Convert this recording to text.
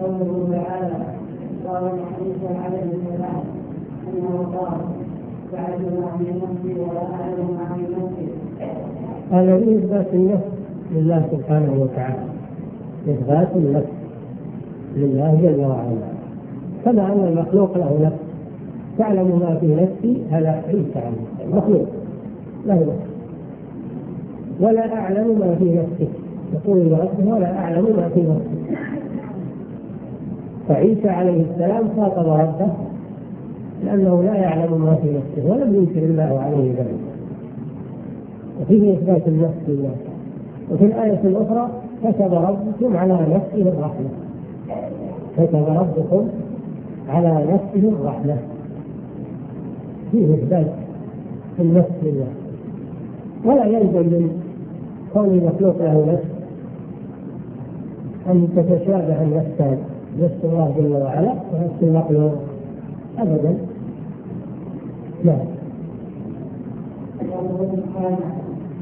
قوله تعالى قال عيسى عليه السلام انه قال فاعلم ما في نفسي ولا اعلم ما في نفسي. هذا إثبات النفس لله سبحانه وتعالى، إثبات النفس لله جل وعلا، كما أن المخلوق له نفس تعلم ما في نفسي، هذا عيسى عليه المخلوق له نفس، ولا أعلم ما في نفسك، يقول لربه ولا أعلم ما في نفسك. فعيسى عليه السلام خاطب ربه لأنه لا يعلم ما في نفسه ولم ينكر الله عليه ذلك، وفيه إثبات النفس لله. وفي الآية الأخرى كتب ربكم على نفسه الرحمة، كتب ربكم على نفسه الرحمة، فيه إثبات النفس لله. ولا يلزم من كون المخلوق له نفس أن تتشابه النفسان، نفس الله جل وعلا ونفس المخلوق أبدا. لا.